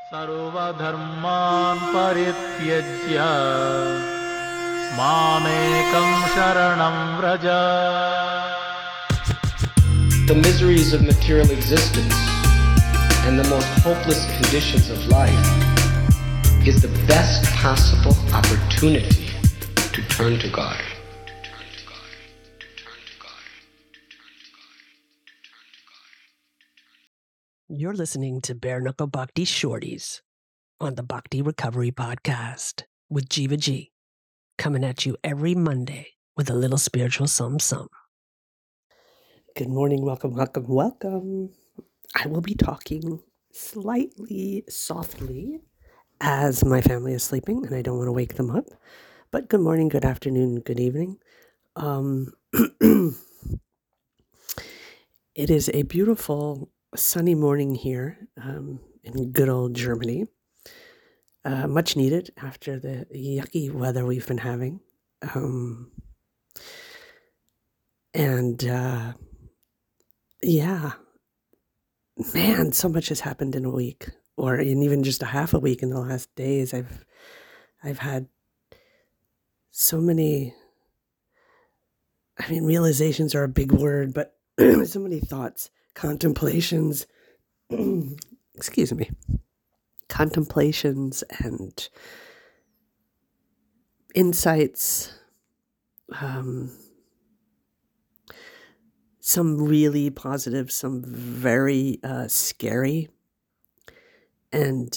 सर्वधर्मान् परित्यज्य मामेकं शरणं Vraj. The miseries of material existence and the most hopeless conditions of life is the best possible opportunity to turn to God. You're listening to Bare Knuckle Bhakti Shorties on the Bhakti Recovery Podcast with Jiva G, coming at you every Monday with a little spiritual something. Good morning, welcome. I will be talking slightly softly as my family is sleeping and I don't want to wake them up. But good morning, good afternoon, good evening. It is a beautiful sunny morning here in good old Germany. Much needed after the yucky weather we've been having. Yeah, man, so much has happened in a week, or in even just a half a week in the last days. I've had so many, realizations are a big word, but so many thoughts, contemplations, contemplations and insights, some really positive, some very scary. And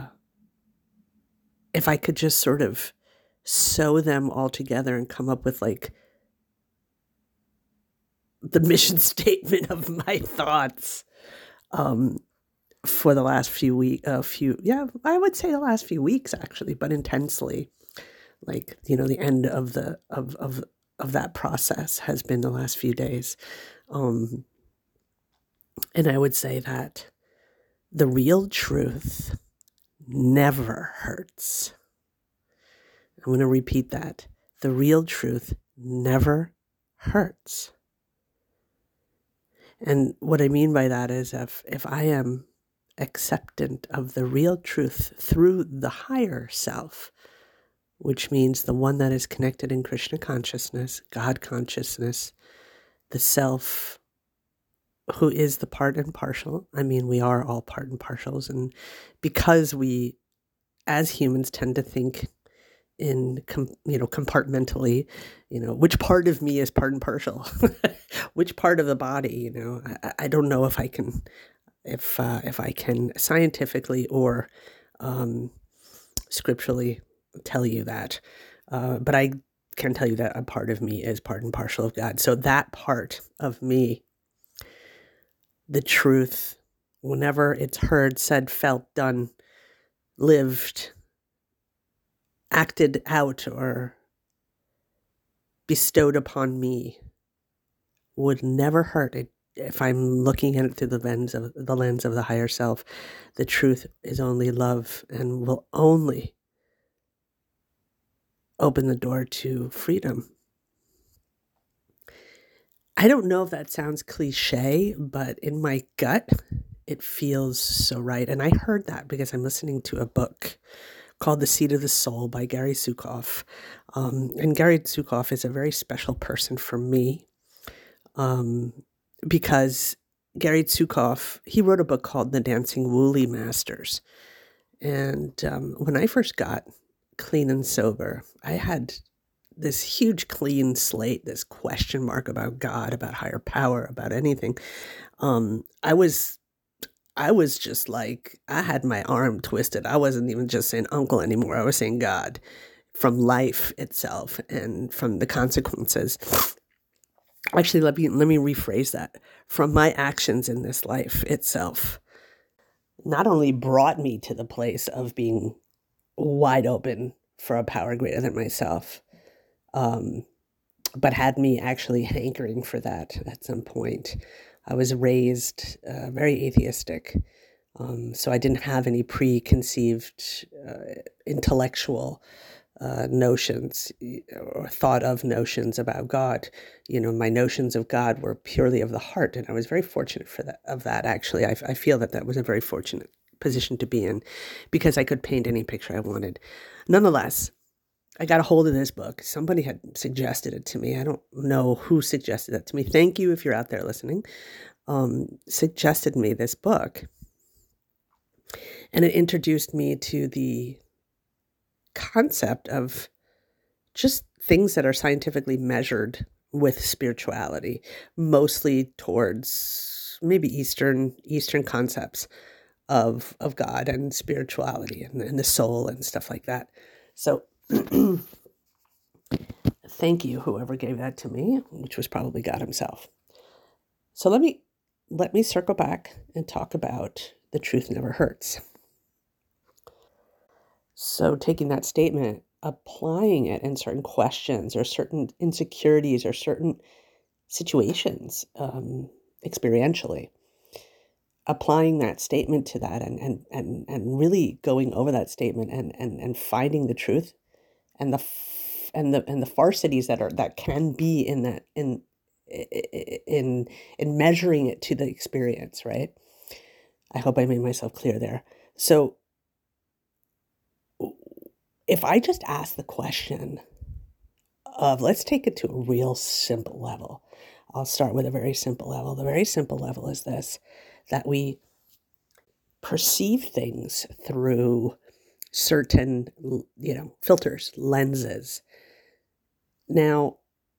if I could just sort of sew them all together and come up with like the mission statement of my thoughts for the last few weeks, I would say the last few weeks actually, but intensely, like, the end of the of that process has been the last few days. And I would say that the real truth never hurts. I'm going to repeat that. The real truth never hurts. And what I mean by that is if I am acceptant of the real truth through the higher self, which means the one that is connected in Krishna consciousness, God consciousness, the self who is the part and partial. We are all part and partials. And because we, as humans, tend to think in, compartmentally, which part of me is part and partial, which part of the body, I don't know if I can, if I can scientifically or scripturally tell you that, but I can tell you that a part of me is part and partial of God. So that part of me, the truth, whenever it's heard, said, felt, done, lived, acted out, or bestowed upon me, would never hurt it if I'm looking at it through the lens of the higher self. The truth is only love and will only open the door to freedom. I don't know if that sounds cliche, but in my gut, it feels so right. And I heard that because I'm listening to a book called The Seed of the Soul by Gary Zukav. And Gary Zukav is a very special person for me because Gary Zukav, he wrote a book called The Dancing Woolly Masters. And when I first got clean and sober, I had this huge clean slate, this question mark about God, about higher power, about anything. I was just like, I had my arm twisted. I wasn't even just saying uncle anymore. I was saying God, from life itself and from the consequences. Actually, let me rephrase that. From my actions in this life itself, not only brought me to the place of being wide open for a power greater than myself, but had me actually hankering for that at some point. I was raised very atheistic, so I didn't have any preconceived intellectual notions or thought of notions about God. My notions of God were purely of the heart, and I was very fortunate for that. Actually, I feel that was a very fortunate position to be in because I could paint any picture I wanted. Nonetheless, I got a hold of this book. Somebody had suggested it to me. I don't know who suggested it to me. Thank you if you're out there listening. Suggested me this book. And it introduced me to the concept of just things that are scientifically measured with spirituality, mostly towards maybe Eastern concepts of God and spirituality and the soul and stuff like that. So thank you, whoever gave that to me, which was probably God himself. So let me circle back and talk about the truth never hurts. So taking that statement, applying it in certain questions or certain insecurities or certain situations, experientially, applying that statement to that and really going over that statement and finding the truth and the farcities that can be in that in measuring it to the experience, right? I hope I made myself clear there. So if I just ask the question of, let's take it to a real simple level. I'll start with a very simple level. The very simple level is this, that we perceive things through certain, filters, lenses. Now,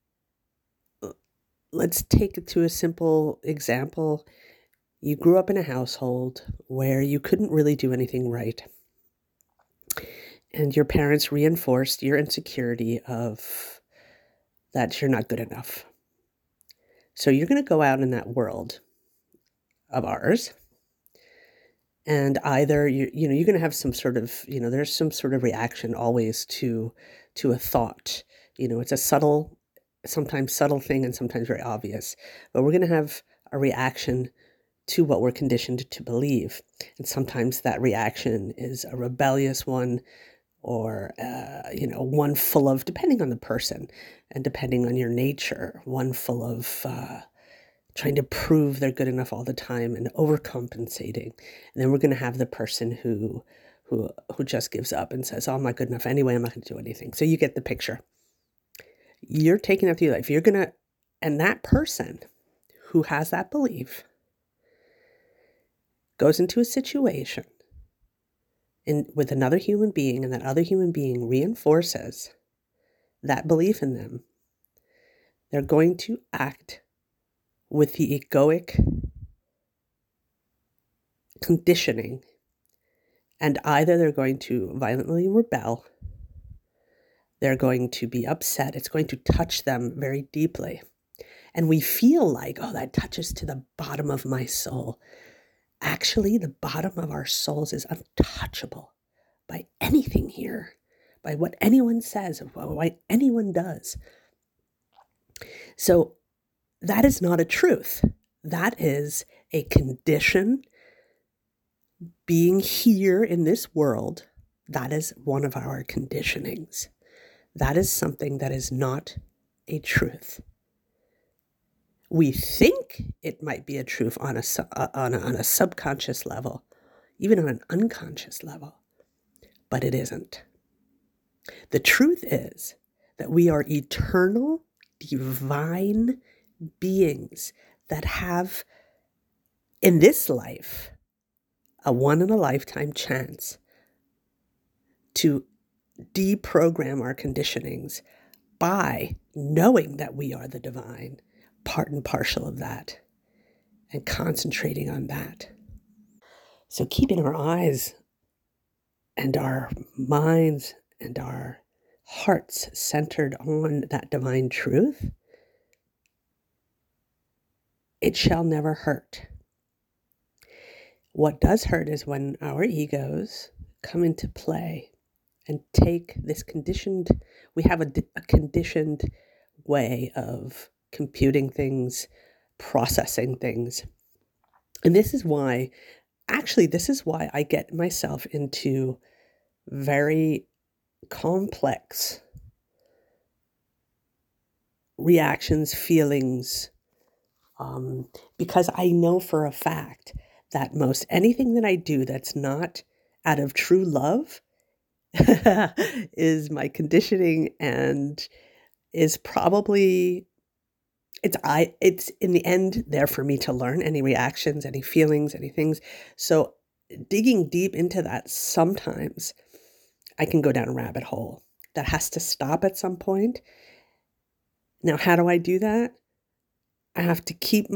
let's take it to a simple example. You grew up in a household where you couldn't really do anything right. And your parents reinforced your insecurity of that you're not good enough. So you're going to go out in that world of ours, and either you're going to have some sort of, there's some sort of reaction always to a thought. It's a sometimes subtle thing and sometimes very obvious. But we're going to have a reaction to what we're conditioned to believe. And sometimes that reaction is a rebellious one, or, one full of, depending on the person and depending on your nature, one full of trying to prove they're good enough all the time and overcompensating. And then we're going to have the person who just gives up and says, oh, I'm not good enough anyway, I'm not going to do anything. So you get the picture. You're taking that through life. And that person who has that belief goes into a situation with another human being, and that other human being reinforces that belief in them. They're going to act with the egoic conditioning, and either they're going to violently rebel, they're going to be upset, it's going to touch them very deeply. And we feel like, oh, that touches to the bottom of my soul. Actually, the bottom of our souls is untouchable by anything here, by what anyone says, or what anyone does. So that is not a truth. That is a condition being here in this world. That is one of our conditionings. That is something that is not a truth. We think it might be a truth on a subconscious level, even on an unconscious level, but it isn't. The truth is that we are eternal, divine beings that have, in this life, a one-in-a-lifetime chance to deprogram our conditionings by knowing that we are the divine, part and parcel of that, and concentrating on that. So keeping our eyes and our minds and our hearts centered on that divine truth, it shall never hurt. What does hurt is when our egos come into play and take this we have a conditioned way of computing things, processing things. And this is why I get myself into very complex reactions, feelings, because I know for a fact that most anything that I do that's not out of true love is my conditioning, and is probably it's in the end there for me to learn any reactions, any feelings, any things. So digging deep into that, sometimes I can go down a rabbit hole that has to stop at some point. Now, how do I do that? I have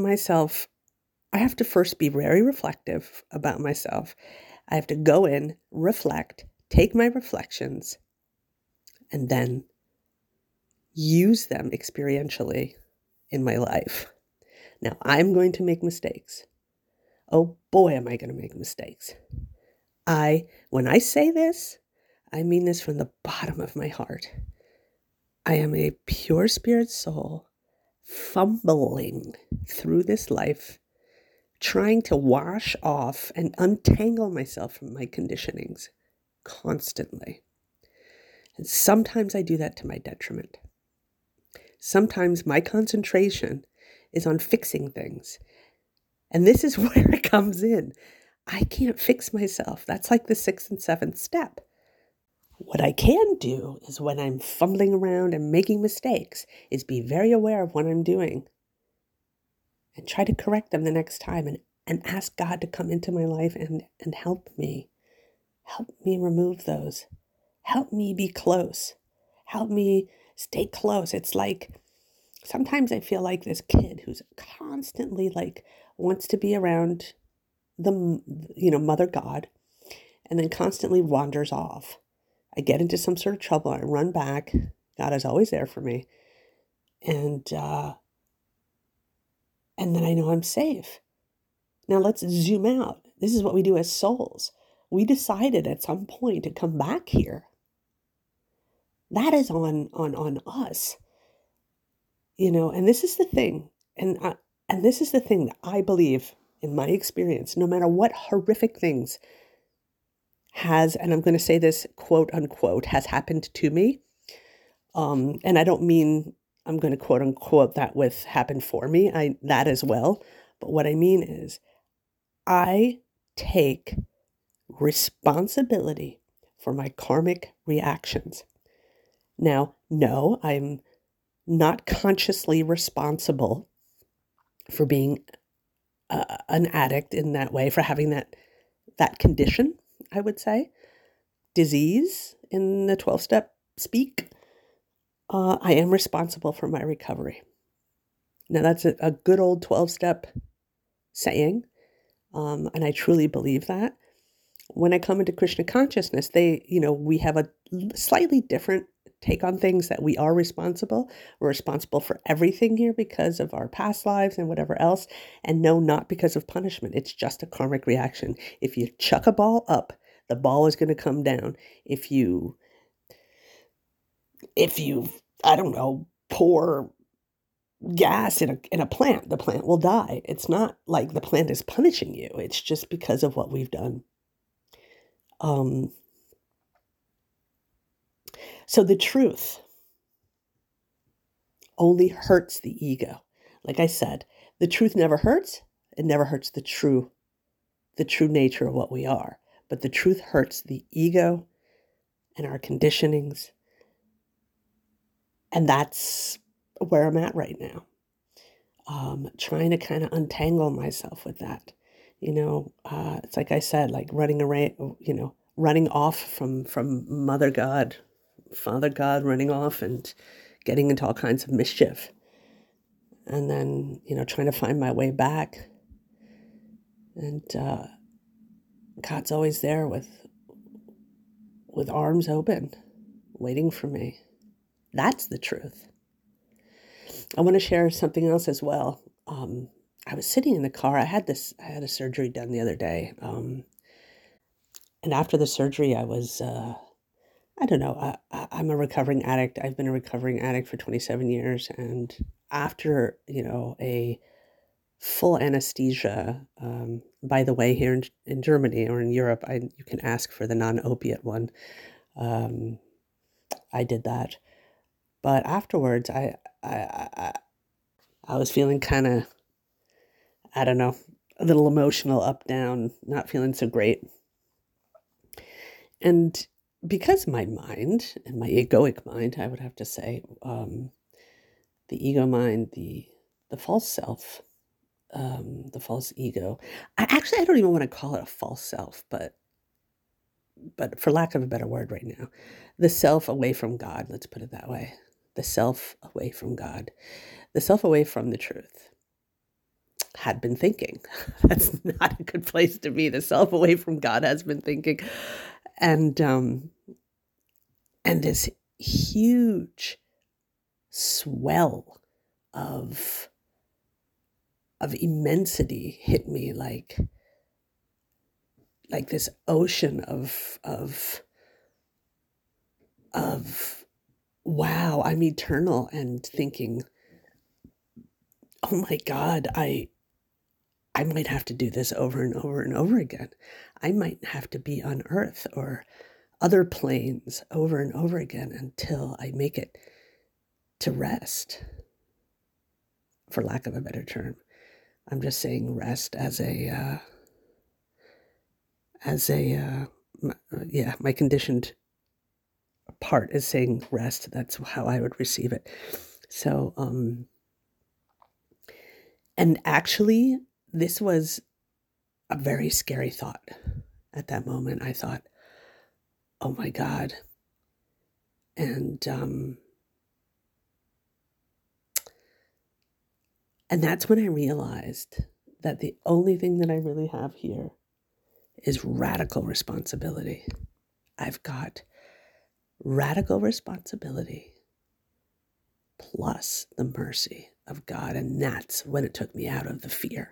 to first be very reflective about myself. I have to go in, reflect, take my reflections, and then use them experientially in my life. Now, I'm going to make mistakes. Oh boy, am I going to make mistakes. When I say this, I mean this from the bottom of my heart. I am a pure spirit soul fumbling through this life, trying to wash off and untangle myself from my conditionings constantly. And sometimes I do that to my detriment. Sometimes my concentration is on fixing things. And this is where it comes in. I can't fix myself. That's like the 6th and 7th step. What I can do is, when I'm fumbling around and making mistakes, is be very aware of what I'm doing and try to correct them the next time, and ask God to come into my life and help me. Help me remove those. Help me be close. Help me stay close. It's like, sometimes I feel like this kid who's constantly like wants to be around the, Mother God, and then constantly wanders off. I get into some sort of trouble. I run back. God is always there for me. And then I know I'm safe. Now let's zoom out. This is what we do as souls. We decided at some point to come back here. That is on us. And this is the thing. And this is the thing that I believe, in my experience, no matter what horrific things and I'm going to say this quote unquote, has happened to me. And I don't mean I'm going to quote unquote that with happened for me. That as well. But what I mean is, I take responsibility for my karmic reactions. Now, no, I'm not consciously responsible for being an addict in that way, for having that condition, I would say, disease in the 12-step speak. I am responsible for my recovery. Now, that's a good old 12-step saying, and I truly believe that. When I come into Krishna consciousness, we have a slightly different take on things, that we are responsible. We're responsible for everything here because of our past lives and whatever else. And no, not because of punishment. It's just a karmic reaction. If you chuck a ball up, the ball is going to come down. If you, I don't know, pour gas in a plant, the plant will die. It's not like the plant is punishing you. It's just because of what we've done. So the truth only hurts the ego. Like I said, the truth never hurts. It never hurts the true nature of what we are. But the truth hurts the ego and our conditionings. And that's where I'm at right now. Trying to kind of untangle myself with that. It's like I said, like running off from Mother God, Father God, running off and getting into all kinds of mischief. And then, trying to find my way back. And God's always there with arms open, waiting for me. That's the truth. I want to share something else as well. I was sitting in the car. I had a surgery done the other day. And after the surgery, I was, I don't know, I'm a recovering addict. I've been a recovering addict for 27 years. And after, a full anesthesia, by the way, here in Germany or in Europe, you can ask for the non-opiate one. I did that. But afterwards, I was feeling kind of, I don't know, a little emotional, up, down, not feeling so great. And because my mind, and my egoic mind, I would have to say, the ego mind, the false self, the false ego. I don't even want to call it a false self, but for lack of a better word right now, the self away from God, let's put it that way. The self away from God, the self away from the truth, had been thinking. That's not a good place to be. The self away from God has been thinking. And this huge swell of immensity hit me, like this ocean of wow, I'm eternal, and thinking, oh my God, I might have to do this over and over and over again. I might have to be on Earth or other planes over and over again until I make it to rest, for lack of a better term. I'm just saying rest as my conditioned part is saying rest. That's how I would receive it. So, and actually, this was a very scary thought at that moment. I thought, oh my God. And that's when I realized that the only thing that I really have here is radical responsibility. I've got radical responsibility plus the mercy of God. And that's when it took me out of the fear.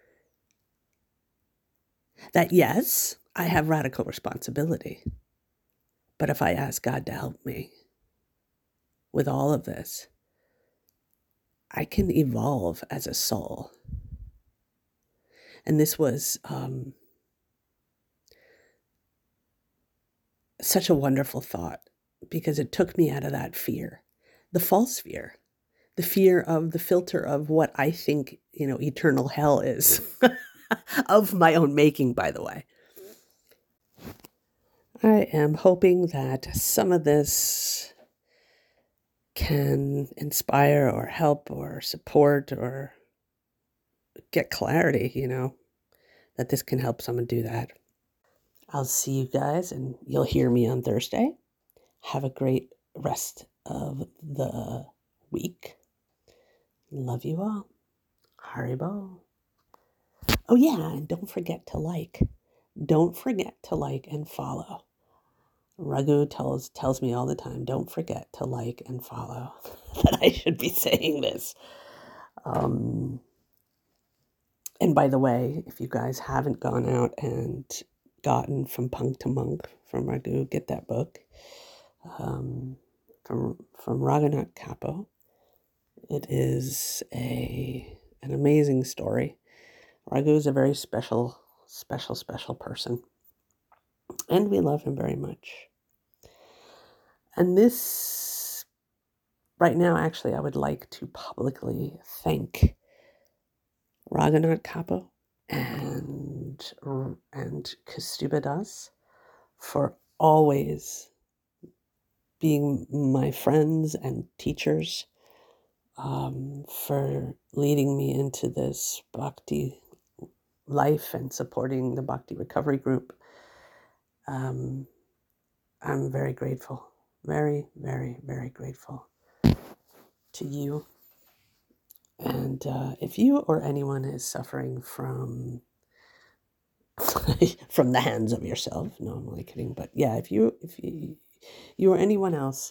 That yes, I have radical responsibility. But if I ask God to help me with all of this, I can evolve as a soul. And this was such a wonderful thought, because it took me out of that fear, the false fear, the fear of the filter of what I think, eternal hell is, of my own making, by the way. I am hoping that some of this can inspire or help or support or get clarity, that this can help someone do that. I'll see you guys, and you'll hear me on Thursday. Have a great rest of the week. Love you all. Haribo. Oh yeah, and don't forget to like. Don't forget to like and follow. Raghu tells me all the time, don't forget to like and follow. That I should be saying this. And by the way, if you guys haven't gone out and gotten From Punk to Monk from Raghu, get that book. From Raghunath Kapo. It is an amazing story. Raghu is a very special person. And we love him very much. And this, right now, actually, I would like to publicly thank Raghunath Kapo and Kaustubha Das for always being my friends and teachers, for leading me into this Bhakti life and supporting the Bhakti Recovery Group. I'm very grateful, very, very, very grateful to you. And if you or anyone is suffering from from the hands of yourself, no, I'm only kidding, but yeah, if you or anyone else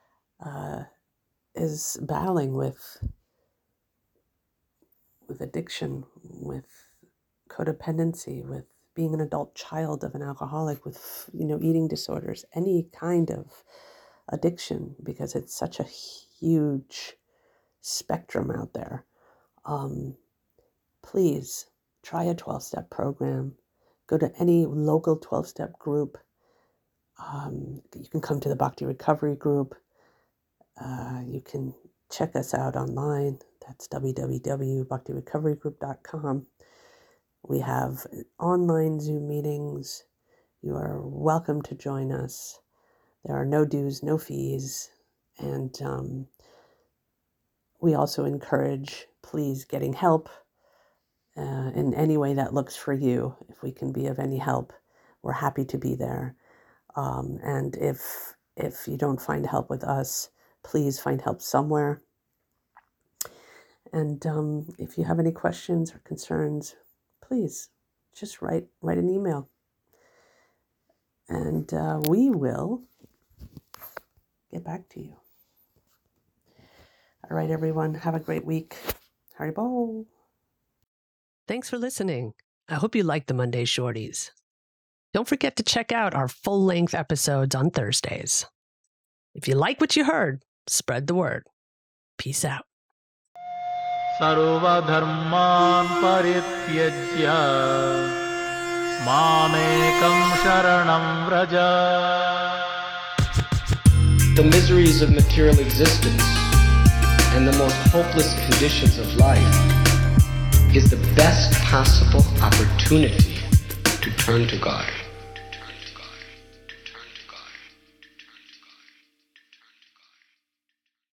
is battling with addiction, with codependency, with being an adult child of an alcoholic, with eating disorders, any kind of addiction, because it's such a huge spectrum out there, please try a 12-step program. Go to any local 12-step group. You can come to the Bhakti Recovery Group. You can check us out online. That's www.bhaktirecoverygroup.com. We have online Zoom meetings. You are welcome to join us. There are no dues, no fees. And we also encourage, please, getting help in any way that looks for you. If we can be of any help, we're happy to be there. And if you don't find help with us, please find help somewhere. And if you have any questions or concerns, please just write an email. And we will get back to you. All right, everyone, have a great week. Haribo. Thanks for listening. I hope you liked the Monday Shorties. Don't forget to check out our full-length episodes on Thursdays. If you like what you heard, spread the word. Peace out. सर्वधर्मान् परित्यज्य मामेकं शरणं Vraj. The miseries of material existence and the most hopeless conditions of life is the best possible opportunity to turn to God.